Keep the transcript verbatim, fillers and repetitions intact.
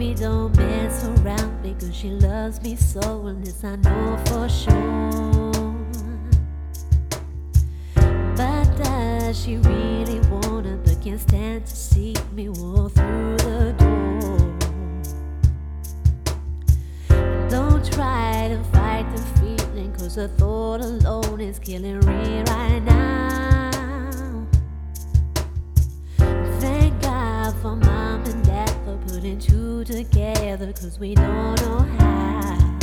Baby, don't mess around because she loves me so, and this I know for sure. But does she really wanna, but can't stand to see me walk through the door? Don't try to fight the feeling, cause the thought alone is killing me right now. Thank God for mom and dad for putting two together, cause we don't know how.